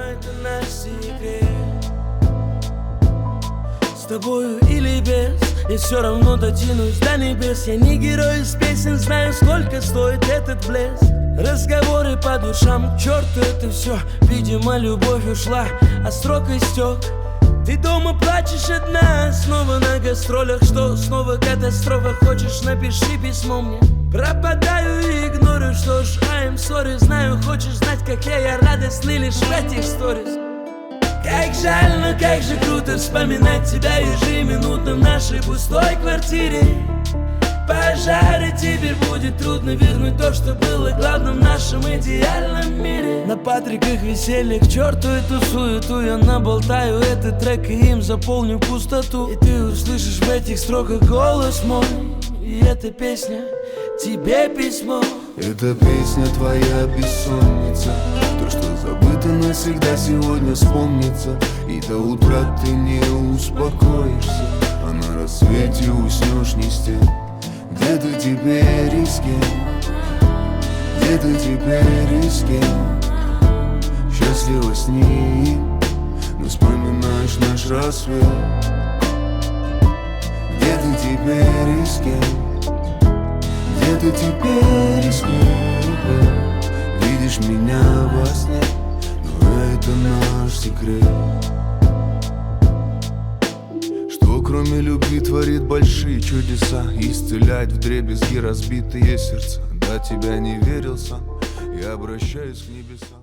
это наш секрет. С тобою или без, я все равно дотянусь до небес. Я не герой из песен, знаю, сколько стоит этот блеск. Разговоры по душам, к черту это все. Видимо, любовь ушла, а срок истек. Ты дома плачешь одна, снова на гастролях. Что, снова катастрофа? Хочешь, напиши письмо мне. Пропадаю и игнорю, что ж, I'm sorry. Знаю, хочешь знать, как я радостный лишь в этих сторис. Как жаль, но как же круто вспоминать тебя ежеминутно в нашей пустой квартире. Пожары, теперь будет трудно вернуть то, что было главным в нашем идеальном мире. На Патриках веселье, к черту эту суету. Я наболтаю этот трек и им заполню пустоту. И ты услышишь в этих строках голос мой. И эта песня тебе письмо. Эта песня твоя бессонница. То, что забыто навсегда, сегодня вспомнится. И до утра ты не успокоишься, а на рассвете уснешь не с тем. Где ты теперь и с кем? Где ты теперь и с кем? Счастлива с ним, но вспоминаешь наш рассвет. Где ты теперь и с кем? Где ты теперь и с кем? Видишь меня во сне, но это наш секрет. Что кроме любви творит большие чудеса, исцеляет вдребезги разбитые сердца. До тебя не верил сам, я обращаюсь к небесам.